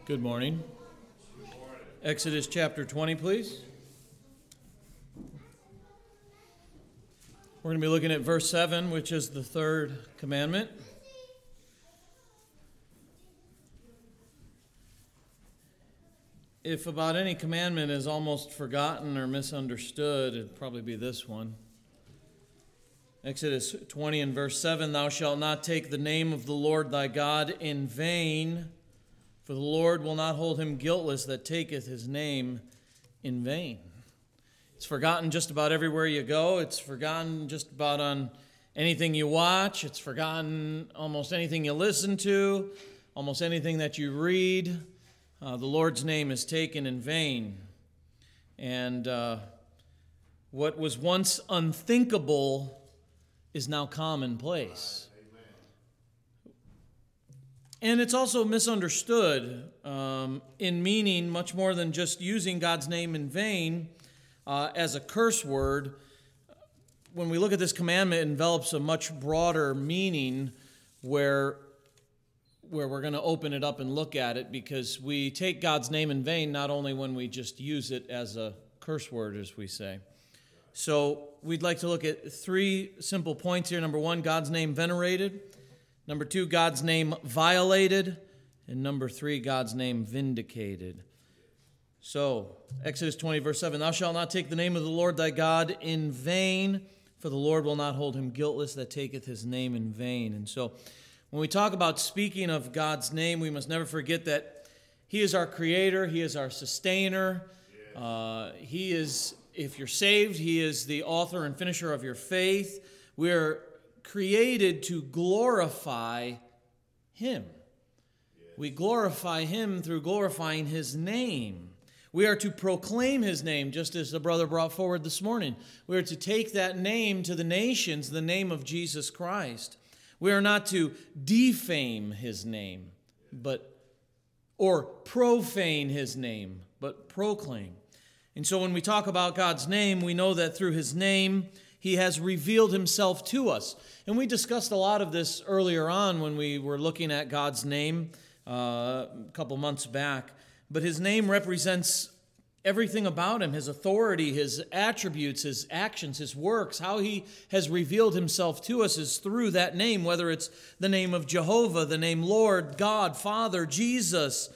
Good morning. Exodus chapter 20, please. We're going to be looking at verse 7, which is the third commandment. If about any commandment is almost forgotten or misunderstood, it'd probably be this one. Exodus 20 and verse 7, "Thou shalt not take the name of the Lord thy God in vain, for the Lord will not hold him guiltless that taketh his name in vain." It's forgotten just about everywhere you go. It's forgotten just about on anything you watch. It's forgotten almost anything you listen to, almost anything that you read. The Lord's name is taken in vain. And what was once unthinkable is now commonplace. And it's also misunderstood in meaning much more than just using God's name in vain as a curse word. When we look at this commandment, it envelops a much broader meaning where we're going to open it up and look at it, because we take God's name in vain not only when we just use it as a curse word, as we say. So we'd like to look at three simple points here. Number one, God's name venerated. Number two, God's name violated. And number three, God's name vindicated. So, Exodus 20, verse 7, "Thou shalt not take the name of the Lord thy God in vain, for the Lord will not hold him guiltless that taketh his name in vain." And so, when we talk about speaking of God's name, we must never forget that He is our creator, He is our sustainer. He is, if you're saved, He is the author and finisher of your faith. We're created to glorify Him. We glorify Him through glorifying His name. We are to proclaim His name, just as the brother brought forward this morning. We are to take that name to the nations, the name of Jesus Christ. We are not to defame His name, or profane His name, but proclaim. And so when we talk about God's name, we know that through His name, He has revealed Himself to us. And we discussed a lot of this earlier on when we were looking at God's name a couple months back. But His name represents everything about Him, His authority, His attributes, His actions, His works. How He has revealed Himself to us is through that name, whether it's the name of Jehovah, the name Lord, God, Father, Jesus.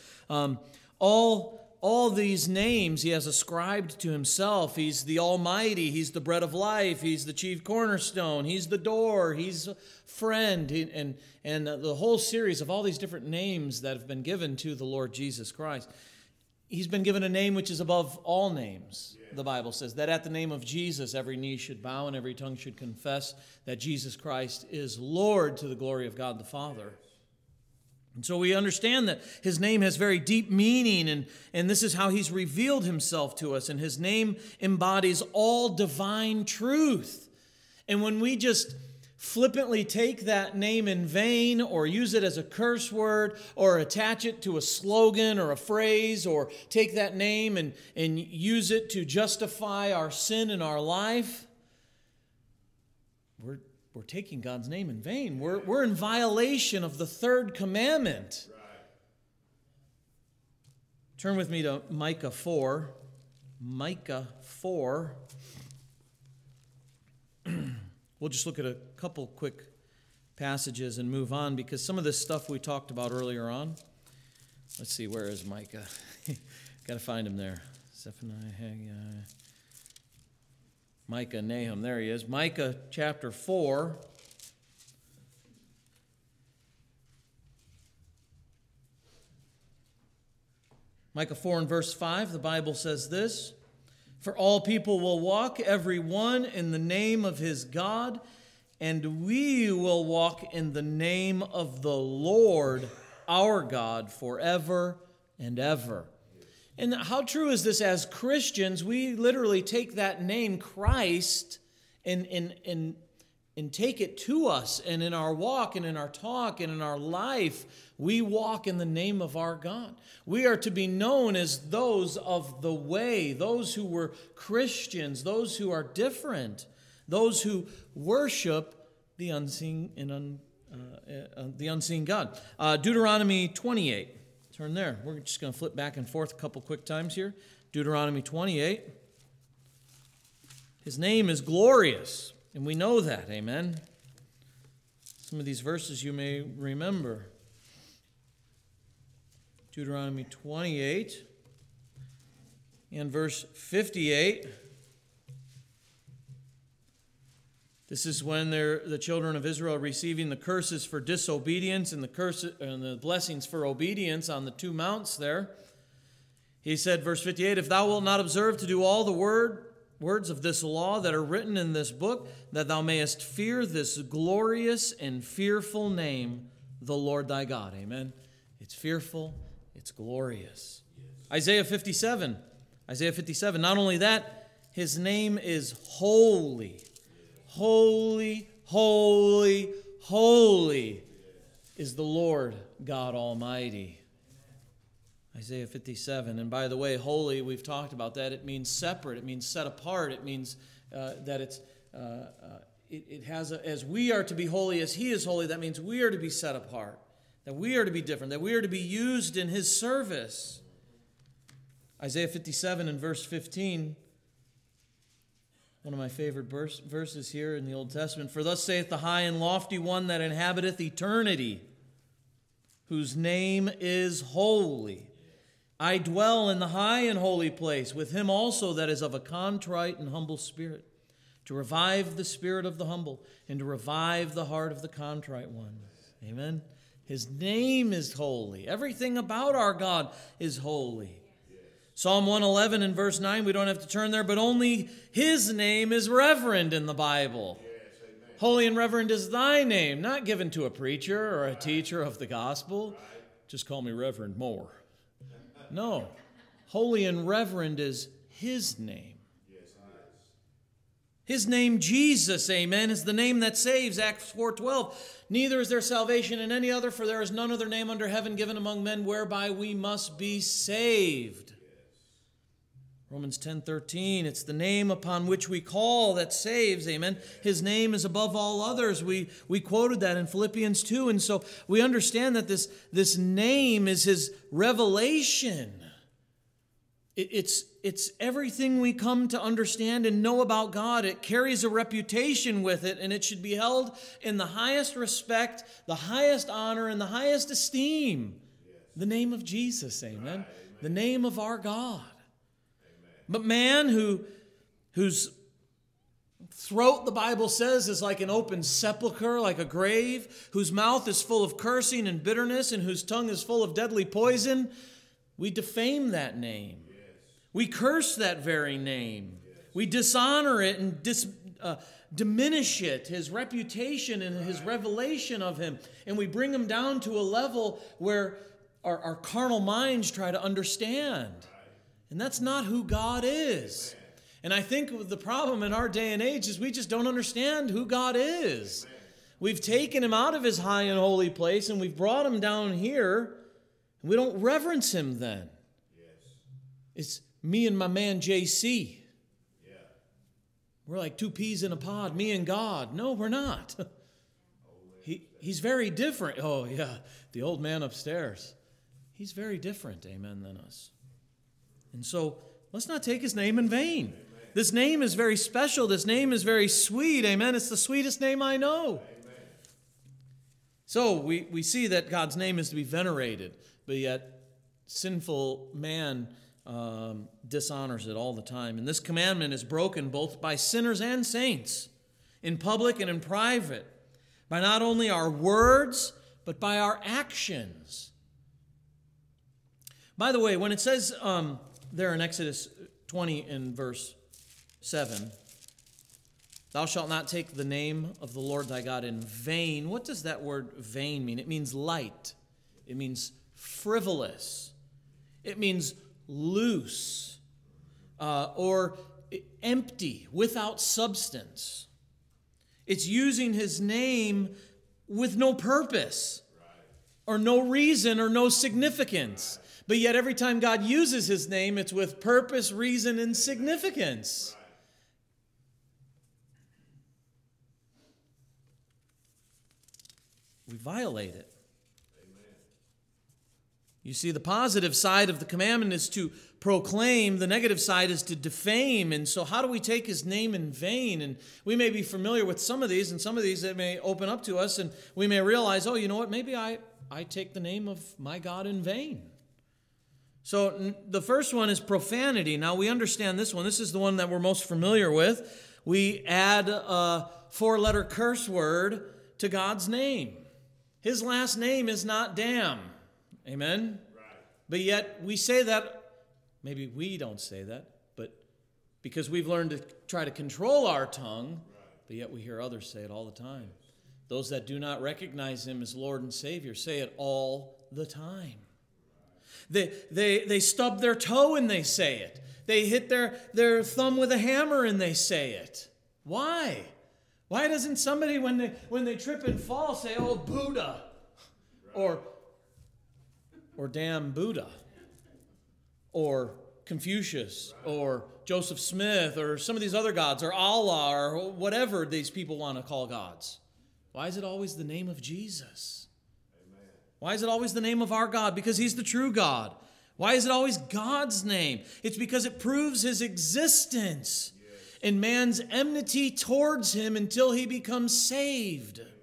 All these names He has ascribed to Himself. He's the Almighty. He's the bread of life. He's the chief cornerstone. He's the door. He's a friend. And the whole series of all these different names that have been given to the Lord Jesus Christ. He's been given a name which is above all names, the Bible says, that at the name of Jesus every knee should bow and every tongue should confess that Jesus Christ is Lord, to the glory of God the Father. And so we understand that His name has very deep meaning, and this is how He's revealed Himself to us. And His name embodies all divine truth. And when we just flippantly take that name in vain, or use it as a curse word, or attach it to a slogan or a phrase, or take that name and use it to justify our sin in our life, we're taking God's name in vain. We're in violation of the third commandment. Right. Turn with me to Micah 4. Micah 4. We'll just look at a couple quick passages and move on, because some of this stuff we talked about earlier on. Let's see, where is Micah? Got to find him there. Zephaniah, Haggai, Micah, Nahum. There he is. Micah chapter 4. Micah 4 and verse 5, the Bible says this: "For all people will walk, every one in the name of his God, and we will walk in the name of the Lord our God forever and ever." And how true is this as Christians? We literally take that name, Christ, and take it to us. And in our walk and in our talk and in our life, we walk in the name of our God. We are to be known as those of the way, those who were Christians, those who are different, those who worship the unseen God. Deuteronomy 28. Turn there. We're just going to flip back and forth a couple quick times here. Deuteronomy 28. His name is glorious, and we know that, amen? Some of these verses you may remember. Deuteronomy 28 and verse 58. This is when the children of Israel are receiving the curses for disobedience and the blessings for obedience on the two mounts there. He said, verse 58, if thou wilt not observe to do all the words of this law that are written in this book, that thou mayest fear this glorious and fearful name, the Lord thy God. Amen. It's fearful, it's glorious. Yes. Isaiah 57. Isaiah 57. Not only that, his name is holy. Holy, holy, holy is the Lord God Almighty. Isaiah 57. And by the way, holy, we've talked about that. It means separate. It means set apart. It means that it has as we are to be holy as he is holy, that means we are to be set apart. That we are to be different. That we are to be used in his service. Isaiah 57 and verse 15. One of my favorite verses here in the Old Testament. For thus saith the high and lofty one that inhabiteth eternity, whose name is holy. I dwell in the high and holy place, with him also that is of a contrite and humble spirit, to revive the spirit of the humble, and to revive the heart of the contrite one. Amen. His name is holy. Everything about our God is holy. Psalm 111 and verse 9, we don't have to turn there, but only his name is reverend in the Bible. Yes, holy and reverend is thy name, not given to a preacher or a teacher of the gospel. Just call me Reverend Moore. No, holy and reverend is his name. His name, Jesus, amen, is the name that saves, Acts 4:12. Neither is there salvation in any other, for there is none other name under heaven given among men whereby we must be saved. Romans 10:13, it's the name upon which we call that saves, amen. His name is above all others. We quoted that in Philippians 2, and so we understand that this name is his revelation. It's everything we come to understand and know about God. It carries a reputation with it, and it should be held in the highest respect, the highest honor, and the highest esteem. Yes. The name of Jesus, amen. Right, the name of our God. But man whose throat, the Bible says, is like an open sepulcher, like a grave, whose mouth is full of cursing and bitterness, and whose tongue is full of deadly poison, we defame that name. Yes. We curse that very name. Yes. We dishonor it and diminish it, his reputation and his revelation of him. And we bring him down to a level where our carnal minds try to understand. And that's not who God is. And I think the problem in our day and age is we just don't understand who God is. We've taken him out of his high and holy place and we've brought him down here. And we don't reverence him then. It's me and my man JC. We're like two peas in a pod, me and God. No, we're not. He's very different. Oh, yeah, the old man upstairs. He's very different, amen, than us. And so, let's not take his name in vain. Amen. This name is very special. This name is very sweet. Amen. It's the sweetest name I know. Amen. So, we see that God's name is to be venerated, but yet sinful man dishonors it all the time. And this commandment is broken both by sinners and saints, in public and in private, by not only our words, but by our actions. By the way, when it says there in Exodus 20 and verse 7, thou shalt not take the name of the Lord thy God in vain. What does that word vain mean? It means light. It means frivolous. It means loose or empty, without substance. It's using his name with no purpose or no reason or no significance. But yet every time God uses his name, it's with purpose, reason, and significance. We violate it. Amen. You see, the positive side of the commandment is to proclaim. The negative side is to defame. And so how do we take his name in vain? And we may be familiar with some of these, and some of these that may open up to us, and we may realize, oh, you know what, maybe I take the name of my God in vain. So the first one is profanity. Now, we understand this one. This is the one that we're most familiar with. We add a 4-letter curse word to God's name. His last name is not damn. Amen? Right. But yet we say that, maybe we don't say that, but because we've learned to try to control our tongue, right. But yet we hear others say it all the time. Those that do not recognize him as Lord and Savior say it all the time. They stub their toe and they say it. They hit their thumb with a hammer and they say it. Why? Why doesn't somebody, when they trip and fall, say, oh, Buddha, or damn Buddha, or Confucius, or Joseph Smith, or some of these other gods, or Allah, or whatever these people want to call gods? Why is it always the name of Jesus? Amen. Why is it always the name of our God? Because he's the true God. Why is it always God's name? It's because it proves his existence and man's enmity towards him until he becomes saved. Amen.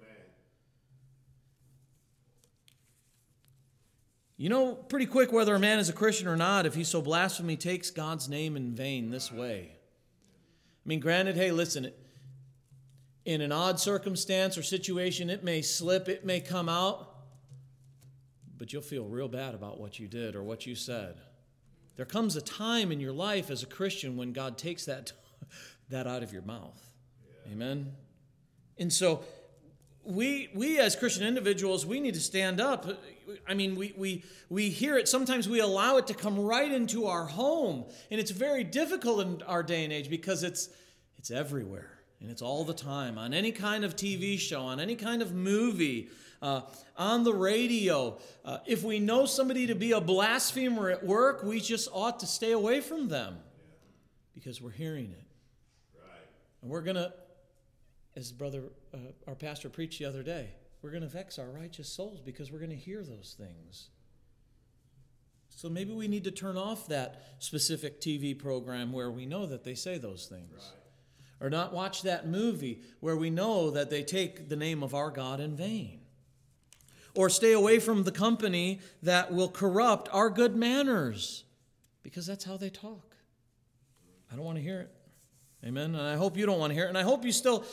You know pretty quick whether a man is a Christian or not if he so blasphemy takes God's name in vain this way. I mean, granted, hey, listen, in an odd circumstance or situation, it may slip, it may come out, but you'll feel real bad about what you did or what you said. There comes a time in your life as a Christian when God takes that out of your mouth. Yeah. Amen? And so we as Christian individuals, we need to stand up. I mean, we hear it. Sometimes we allow it to come right into our home. And it's very difficult in our day and age because it's everywhere. And it's all the time, on any kind of TV show, on any kind of movie, on the radio. If we know somebody to be a blasphemer at work, we just ought to stay away from them because we're hearing it. Right. And we're going to, as our pastor preached the other day, we're going to vex our righteous souls because we're going to hear those things. So maybe we need to turn off that specific TV program where we know that they say those things. Right. Or not watch that movie where we know that they take the name of our God in vain. Or stay away from the company that will corrupt our good manners because that's how they talk. I don't want to hear it. Amen? And I hope you don't want to hear it. And I hope you still,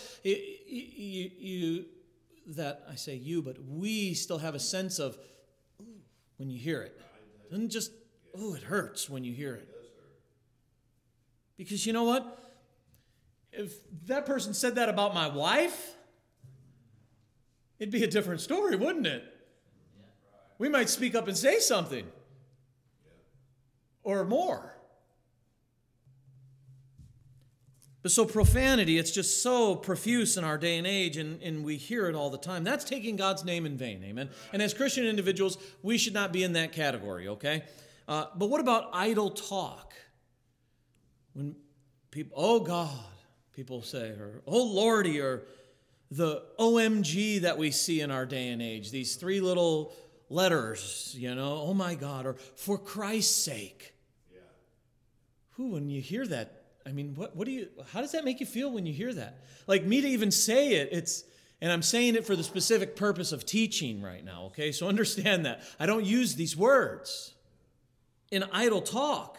that I say you, but we still have a sense of, when you hear it. It doesn't just, it hurts when you hear it. Because you know what? If that person said that about my wife, it'd be a different story, wouldn't it? Yeah, right. We might speak up and say something. Or more. But so profanity, it's just so profuse in our day and age, and we hear it all the time. That's taking God's name in vain, amen? And as Christian individuals, we should not be in that category, okay? But what about idle talk? When people, oh God, people say, or oh Lordy, or the OMG that we see in our day and age, these 3 little letters, oh my God, or for Christ's sake. Yeah. When you hear that, I mean, how does that make you feel when you hear that? Like me to even say it, and I'm saying it for the specific purpose of teaching right now, okay? So understand that. I don't use these words in idle talk.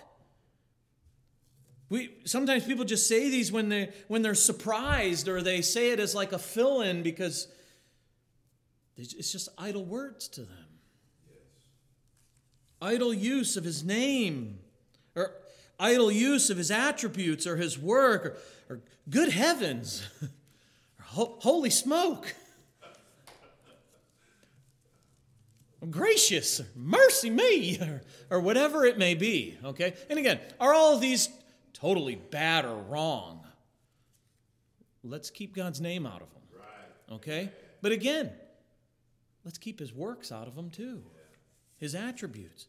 Sometimes people just say these when they're surprised, or they say it as like a fill-in because it's just idle words to them. Yes. Idle use of his name, or idle use of his attributes, or his work, or good heavens, or holy smoke, or gracious, or mercy me, or whatever it may be. Okay, and again, are all of these totally bad or wrong? Let's keep God's name out of them. Right. Okay? But again, let's keep his works out of them too. His attributes.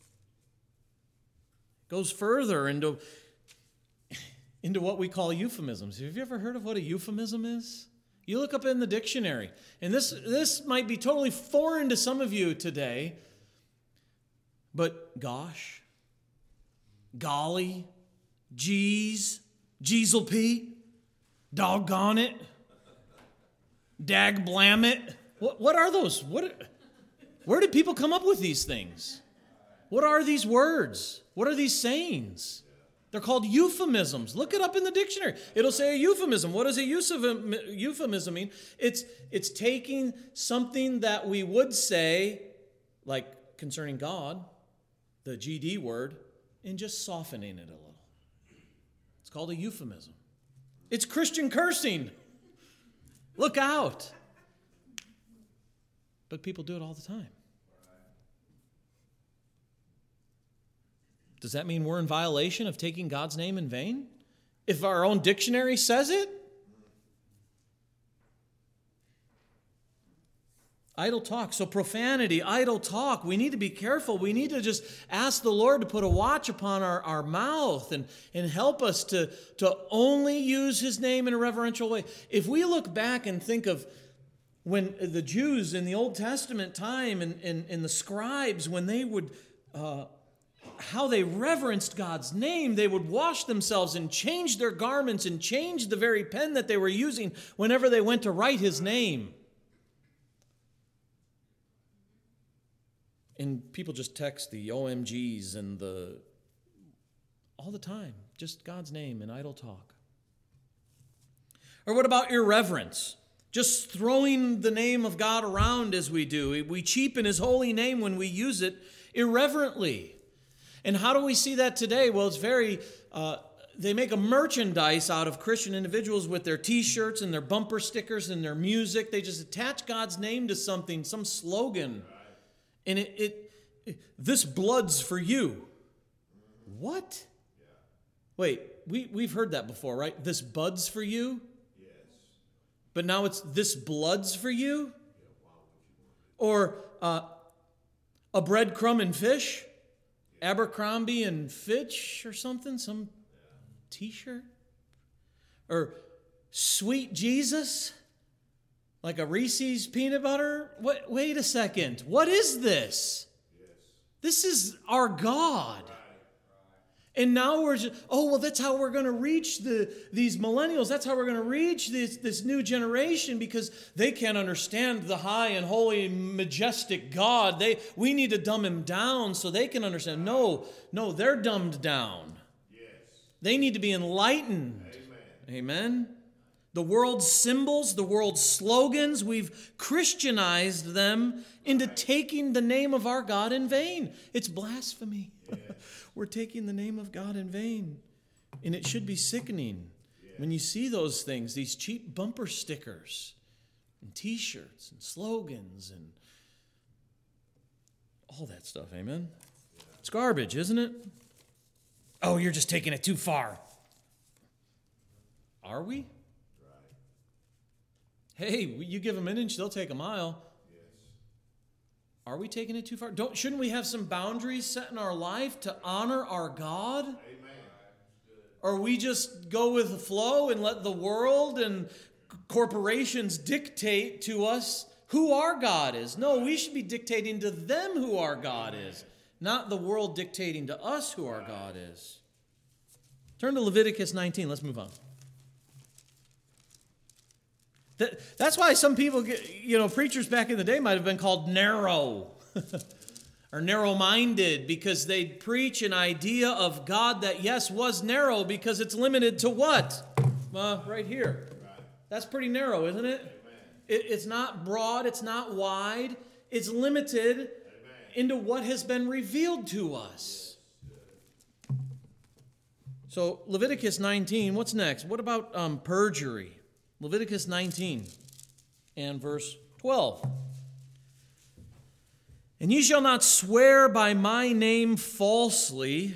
Goes further into what we call euphemisms. Have you ever heard of what a euphemism is? You look up in the dictionary, and this might be totally foreign to some of you today, But gosh, golly, geez, Jeezle Pete, doggone it, dag blam it. What are those? Where did people come up with these things? What are these words? What are these sayings? They're called euphemisms. Look it up in the dictionary. It'll say a euphemism. What does a euphemism mean? It's taking something that we would say, like concerning God, the GD word, and just softening it a little. It's called a euphemism. It's Christian cursing. Look out. But people do it all the time. Does that mean we're in violation of taking God's name in vain? If our own dictionary says it? Idle talk. So profanity, idle talk. We need to be careful. We need to just ask the Lord to put a watch upon our mouth and help us to only use His name in a reverential way. If we look back and think of when the Jews in the Old Testament time and the scribes, when they would... how they reverenced God's name, they would wash themselves and change their garments and change the very pen that they were using whenever they went to write His name. And people just text the OMGs and all the time, just God's name and idle talk. Or what about irreverence? Just throwing the name of God around as we do. We cheapen His holy name when we use it irreverently. And how do we see that today? Well, it's they make a merchandise out of Christian individuals with their T-shirts and their bumper stickers and their music. They just attach God's name to something, some slogan. And this blood's for you. What? Wait, we've heard that before, right? This bud's for you? Yes. But now it's this blood's for you? Or a breadcrumb and fish? Abercrombie and Fitch or something, some T-shirt? Or Sweet Jesus? Like a Reese's peanut butter? Wait a second. What is this? Yes. This is our God. Right. And now we're just, that's how we're going to reach these millennials. That's how we're going to reach this new generation, because they can't understand the high and holy, majestic God. We need to dumb Him down so they can understand. No, they're dumbed down. Yes. They need to be enlightened. Amen. The world's symbols, the world's slogans, we've Christianized them into taking the name of our God in vain. It's blasphemy. Yes. We're taking the name of God in vain. And it should be sickening when you see those things, these cheap bumper stickers and T-shirts and slogans and all that stuff. Amen? It's garbage, isn't it? Oh, you're just taking it too far. Are we? Hey, you give them an inch, they'll take a mile. Yes. Are we taking it too far? Shouldn't we have some boundaries set in our life to honor our God? Amen. Or we just go with the flow and let the world and corporations dictate to us who our God is? No, we should be dictating to them who our God is, not the world dictating to us who our God is. Turn to Leviticus 19. Let's move on. That's why some people, preachers back in the day might have been called narrow or narrow-minded, because they'd preach an idea of God that, yes, was narrow because it's limited to what? Right here. That's pretty narrow, isn't it? It's not broad, it's not wide. It's limited into what has been revealed to us. So Leviticus 19, what's next? What about perjury? Leviticus 19 and verse 12. And ye shall not swear by my name falsely,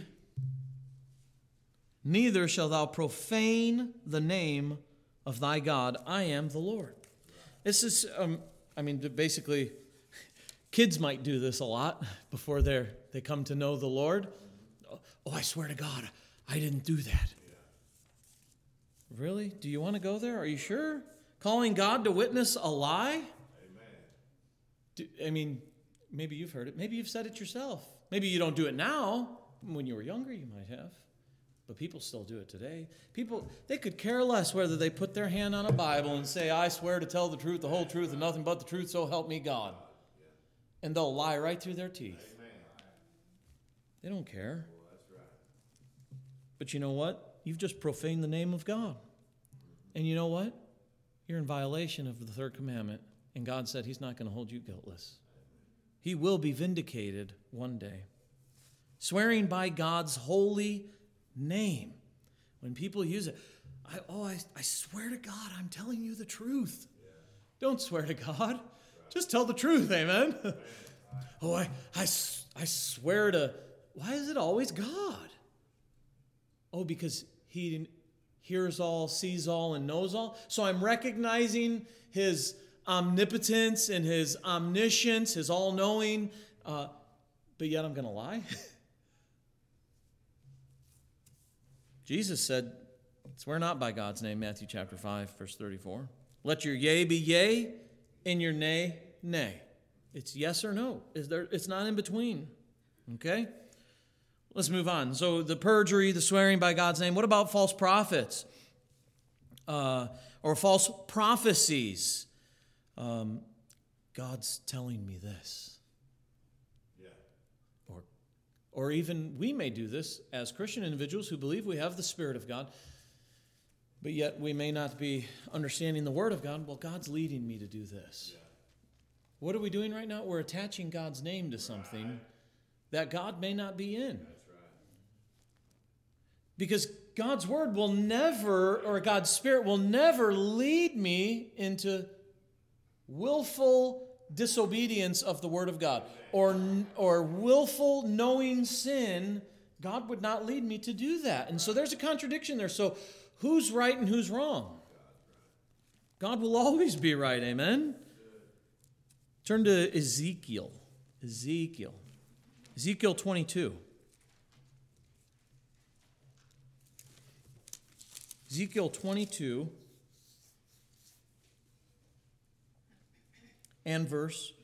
neither shalt thou profane the name of thy God. I am the Lord. This is, basically, kids might do this a lot before they come to know the Lord. Oh, I swear to God, I didn't do that. Really? Do you want to go there? Are you sure? Calling God to witness a lie? Amen. Maybe you've heard it. Maybe you've said it yourself. Maybe you don't do it now. When you were younger, you might have. But people still do it today. People, they could care less whether they put their hand on a Bible and say, I swear to tell the truth, the whole truth, and nothing but the truth, so help me God. And they'll lie right through their teeth. They don't care. But you know what? You've just profaned the name of God. And you know what? You're in violation of the third commandment. And God said He's not going to hold you guiltless. He will be vindicated one day. Swearing by God's holy name. When people use it, I swear to God, I'm telling you the truth. Don't swear to God. Just tell the truth, amen? I swear to... Why is it always God? Oh, because He hears all, sees all, and knows all. So I'm recognizing His omnipotence and His omniscience, His all-knowing, but yet I'm going to lie? Jesus said, swear not by God's name, Matthew chapter 5, verse 34. Let your yea be yea, and your nay, nay. It's yes or no. It's not in between. Okay? Let's move on. So the perjury, the swearing by God's name. What about false prophets? Or false prophecies? God's telling me this. Yeah. Or even we may do this as Christian individuals who believe we have the Spirit of God, but yet we may not be understanding the Word of God. Well, God's leading me to do this. Yeah. What are we doing right now? We're attaching God's name to something that God may not be in. Because God's Word will never, or God's Spirit will never lead me into willful disobedience of the Word of God. Or willful knowing sin. God would not lead me to do that. And so there's a contradiction there. So who's right and who's wrong? God will always be right, amen? Turn to Ezekiel. Ezekiel 22. Ezekiel 22 and verse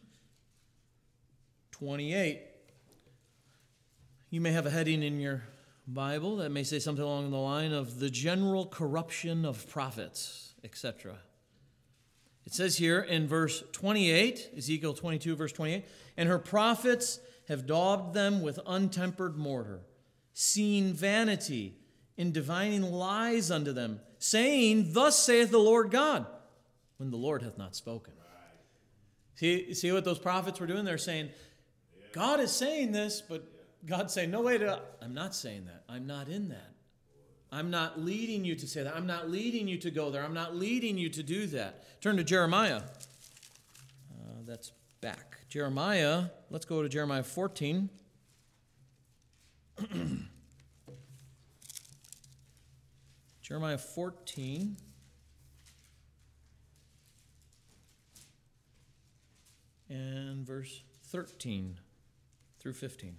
28. You may have a heading in your Bible that may say something along the line of the general corruption of prophets, etc. It says here in verse 28, Ezekiel 22, verse 28, and her prophets have daubed them with untempered mortar, seeing vanity in divining lies unto them, saying, thus saith the Lord God, when the Lord hath not spoken. Right. See what those prophets were doing? They're saying, God is saying this, but God's saying, no, wait, I'm not saying that. I'm not in that. I'm not leading you to say that. I'm not leading you to go there. I'm not leading you to do that. Turn to Jeremiah. That's back. Jeremiah, let's go to Jeremiah 14. Jeremiah 14. And verse 13 through 15.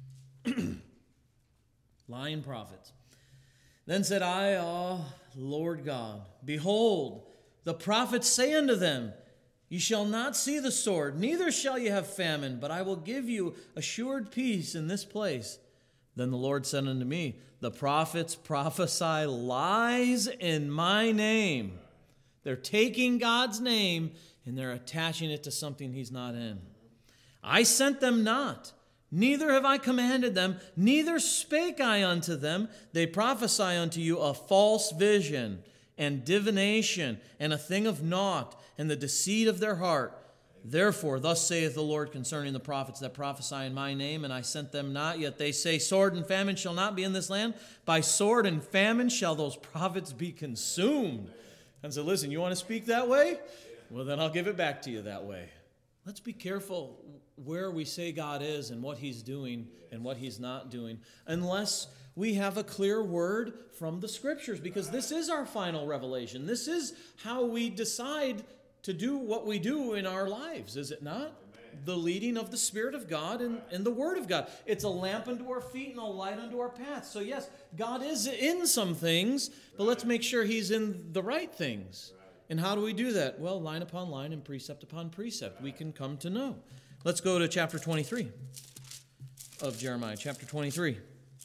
Lying prophets. Then said I, Lord God, behold, the prophets say unto them, ye shall not see the sword, neither shall ye have famine, but I will give you assured peace in this place. Then the Lord said unto me, the prophets prophesy lies in my name. They're taking God's name and they're attaching it to something He's not in. I sent them not, neither have I commanded them, neither spake I unto them. They prophesy unto you a false vision and divination and a thing of naught and the deceit of their heart. Therefore, thus saith the Lord concerning the prophets that prophesy in my name, and I sent them not, yet they say, sword and famine shall not be in this land. By sword and famine shall those prophets be consumed. And so listen, you want to speak that way? Well, then I'll give it back to you that way. Let's be careful where we say God is and what He's doing and what He's not doing, unless we have a clear word from the Scriptures, because this is our final revelation. This is how we decide to do what we do in our lives, is it not? Amen. The leading of the Spirit of God and the Word of God. It's a lamp unto our feet and a light unto our path. So yes, God is in some things, but let's make sure He's in the right things. And how do we do that? Well, line upon line and precept upon precept, we can come to know. Let's go to chapter 23. of Jeremiah, chapter 23.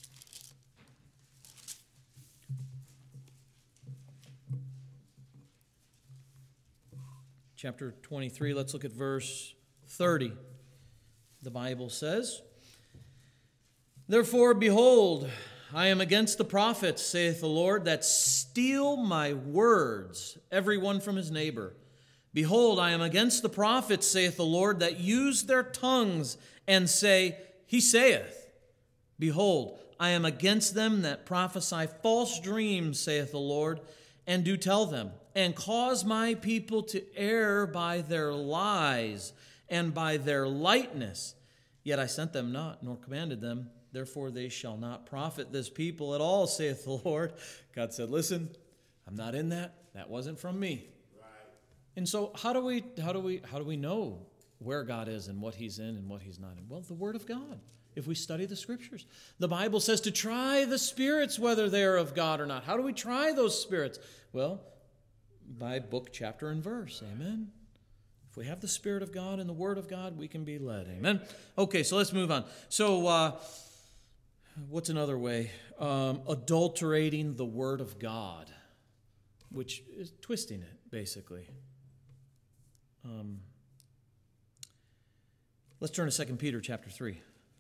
Chapter 23, let's look at verse 30. The Bible says, "Therefore, behold, I am against the prophets, saith the Lord, that steal my words, every one from his neighbor. Behold, I am against the prophets, saith the Lord, that use their tongues and say, He saith. Behold, I am against them that prophesy false dreams, saith the Lord, and do tell them, and cause my people to err by their lies and by their lightness. Yet I sent them not, nor commanded them. Therefore they shall not profit this people at all, saith the Lord." God said, listen, I'm not in that. That wasn't from me. Right. And so how do we know where God is and what He's in and what He's not in? Well, the Word of God. If we study the Scriptures, the Bible says to try the spirits whether they are of God or not. How do we try those spirits? Well, by book, chapter, and verse. Amen. If we have the Spirit of God and the Word of God, we can be led. Amen. Okay, so let's move on. So, what's another way? Adulterating the Word of God, which is twisting it, basically. Let's turn to 2 Peter chapter 3.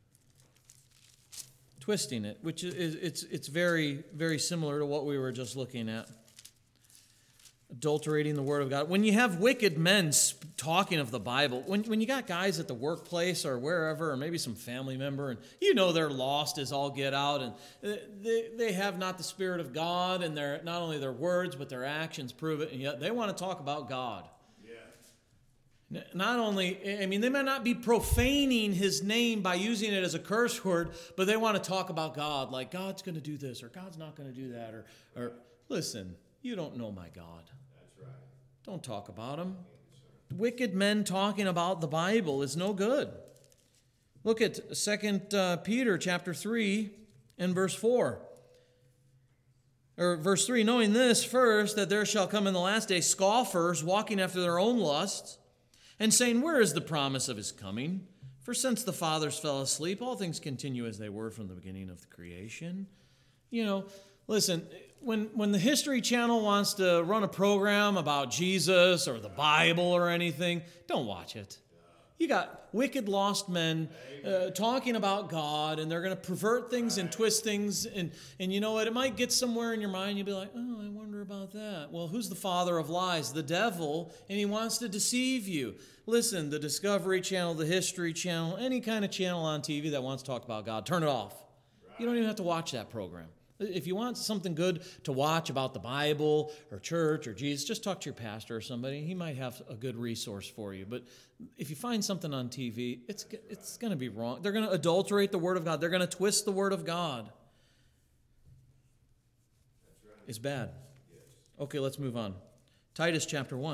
Twisting it, which is it's very, very similar to what we were just looking at. Adulterating the Word of God. When you have wicked men talking of the Bible, when you got guys at the workplace or wherever, or maybe some family member, and you know they're lost as all get out, and they have not the Spirit of God, and not only their words, but their actions prove it, and yet they want to talk about God. Yeah. Not only, I mean, they may not be profaning His name by using it as a curse word, but they want to talk about God, like God's going to do this, or God's not going to do that, or listen, you don't know my God. Don't talk about Him. Wicked men talking about the Bible is no good. Look at 2 Peter chapter 3 and verse 4. Or verse 3, "Knowing this first, that there shall come in the last day scoffers, walking after their own lusts, and saying, Where is the promise of His coming? For since the fathers fell asleep, all things continue as they were from the beginning of the creation." You know, listen, when the History Channel wants to run a program about Jesus or the Bible or anything, don't watch it. You got wicked, lost men talking about God, and they're going to pervert things and twist things, and you know what? It might get somewhere in your mind. You'll be like, oh, I wonder about that. Well, who's the father of lies? The devil, and he wants to deceive you. Listen, the Discovery Channel, the History Channel, any kind of channel on TV that wants to talk about God, turn it off. You don't even have to watch that program. If you want something good to watch about the Bible or church or Jesus, just talk to your pastor or somebody. He might have a good resource for you. But if you find something on TV, it's going to be wrong. They're going to adulterate the Word of God. They're going to twist the Word of God. That's right. It's bad. Yes. Okay, let's move on. Titus chapter 1.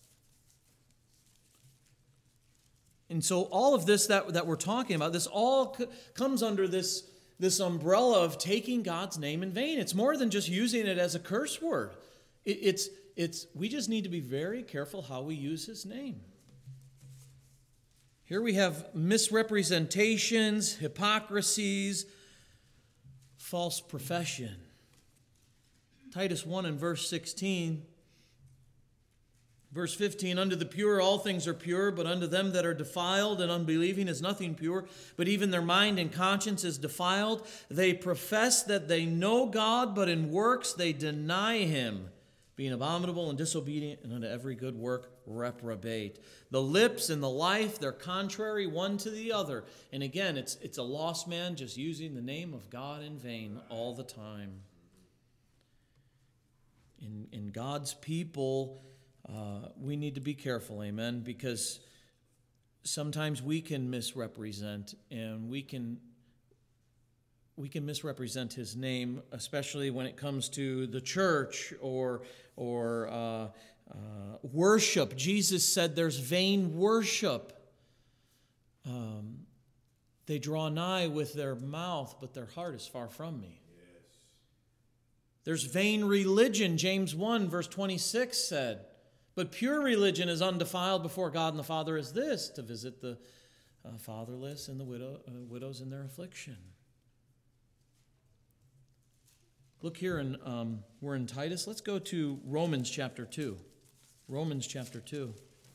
And so all of this that we're talking about, this all comes under this umbrella of taking God's name in vain. It's more than just using it as a curse word. We just need to be very careful how we use His name. Here we have misrepresentations, hypocrisies, false profession. Titus 1 and verse 16. Verse 15, "Unto the pure all things are pure, but unto them that are defiled and unbelieving is nothing pure, but even their mind and conscience is defiled. They profess that they know God, but in works they deny Him, being abominable and disobedient, and unto every good work reprobate." The lips and the life, they're contrary one to the other. And again, it's a lost man just using the name of God in vain all the time. In God's people, we need to be careful, amen, because sometimes we can misrepresent, and we can misrepresent His name, especially when it comes to the church or worship. Jesus said there's vain worship. They draw nigh with their mouth, but their heart is far from me. Yes. There's vain religion. James 1 verse 26 said, "But pure religion is undefiled before God and the Father is this, to visit the fatherless and the widows in their affliction. Look here, we're in Titus. Let's go to Romans chapter 2. Romans chapter 2.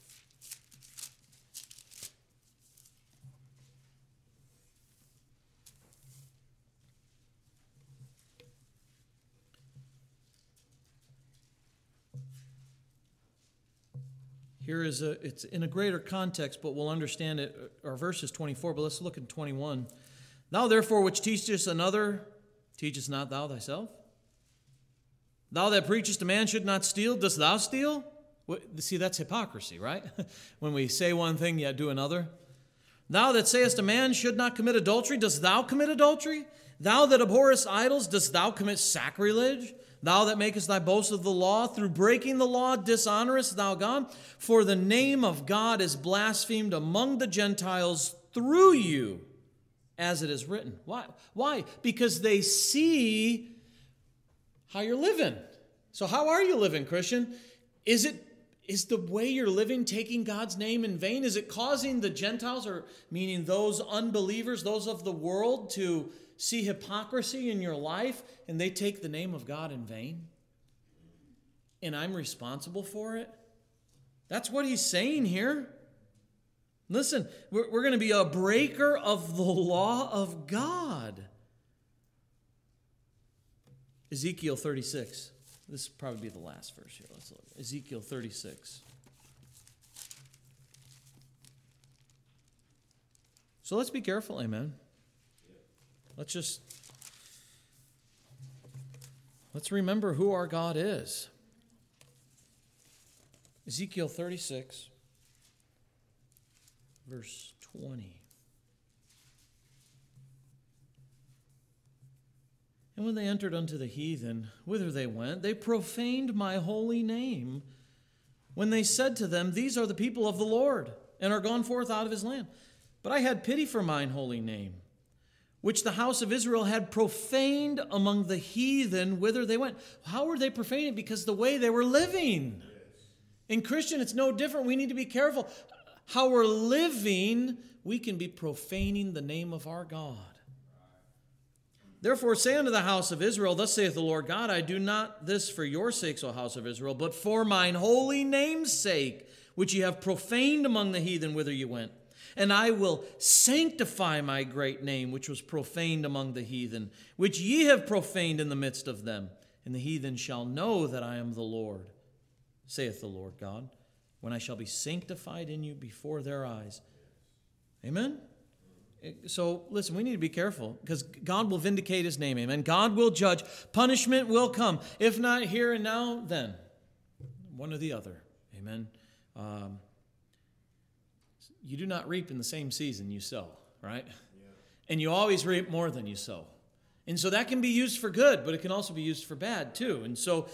Here is it's in a greater context, but we'll understand it. Our verse is 24, but let's look at 21. Thou therefore which teachest another, teachest not thou thyself? Thou that preachest a man should not steal, dost thou steal? See, that's hypocrisy, right? When we say one thing, yet do another. Thou that sayest a man should not commit adultery, dost thou commit adultery? Thou that abhorrest idols, dost thou commit sacrilege? Thou that makest thy boast of the law, through breaking the law dishonorest thou God? For the name of God is blasphemed among the Gentiles through you, as it is written. Why? Why? Because they see how you're living. So how are you living, Christian? Is the way you're living taking God's name in vain? Is it causing the Gentiles, or meaning those unbelievers, those of the world, to see hypocrisy in your life and they take the name of God in vain? And I'm responsible for it? That's what he's saying here. Listen, we're going to be a breaker of the law of God. Ezekiel 36. This will probably be the last verse here. Let's look. Ezekiel 36. So let's be careful, amen. Let's remember who our God is. Ezekiel 36, verse 20. And when they entered unto the heathen, whither they went, they profaned my holy name, when they said to them, These are the people of the Lord, and are gone forth out of his land. But I had pity for mine holy name, which the house of Israel had profaned among the heathen, whither they went. How were they profaning? Because the way they were living. In Christian, it's no different. We need to be careful. How we're living, we can be profaning the name of our God. Therefore say unto the house of Israel, Thus saith the Lord God, I do not this for your sakes, O house of Israel, but for mine holy name's sake, which ye have profaned among the heathen, whither ye went. And I will sanctify my great name, which was profaned among the heathen, which ye have profaned in the midst of them. And the heathen shall know that I am the Lord, saith the Lord God, when I shall be sanctified in you before their eyes. Amen? So, listen, we need to be careful, because God will vindicate his name. Amen? God will judge. Punishment will come. If not here and now, then. One or the other. Amen? You do not reap in the same season you sow, right? Yeah. And you always reap more than you sow. And so that can be used for good, but it can also be used for bad too. And so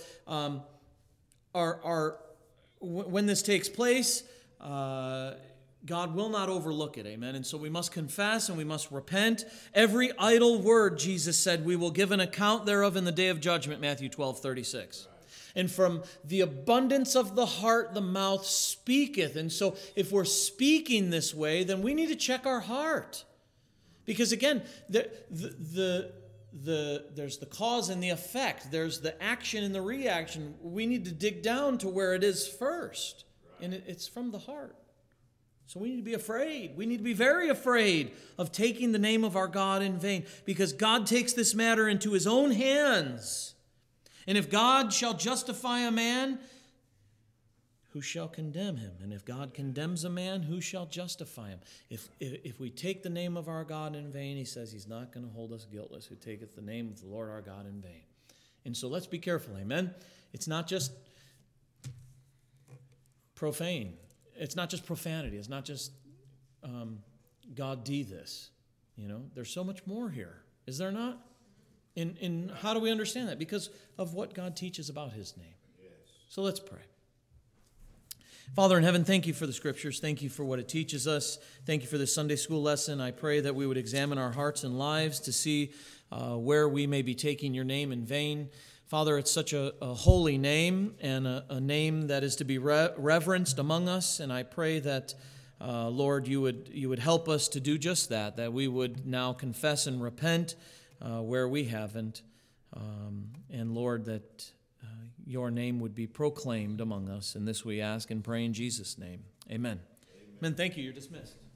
when this takes place, God will not overlook it, amen? And so we must confess and we must repent. Every idle word, Jesus said, we will give an account thereof in the day of judgment, Matthew 12:36. And from the abundance of the heart, the mouth speaketh. And so if we're speaking this way, then we need to check our heart. Because again, there's the cause and the effect. There's the action and the reaction. We need to dig down to where it is first. And it's from the heart. So we need to be afraid. We need to be very afraid of taking the name of our God in vain. Because God takes this matter into his own hands. And if God shall justify a man, who shall condemn him? And if God condemns a man, who shall justify him? If we take the name of our God in vain, he says he's not going to hold us guiltless who taketh the name of the Lord our God in vain. And so let's be careful, amen? It's not just profane. It's not just profanity. It's not just God did this. You know, there's so much more here. Is there not? And how do we understand that? Because of what God teaches about his name. Yes. So let's pray. Father in heaven, thank you for the scriptures. Thank you for what it teaches us. Thank you for this Sunday school lesson. I pray that we would examine our hearts and lives to see where we may be taking your name in vain. Father, it's such a holy name and a name that is to be reverenced among us. And I pray that Lord, you would help us to do just that, that we would now confess and repent where we haven't. And Lord, that your name would be proclaimed among us. And this we ask and pray in Jesus' name. Amen. Amen. Thank you. You're dismissed.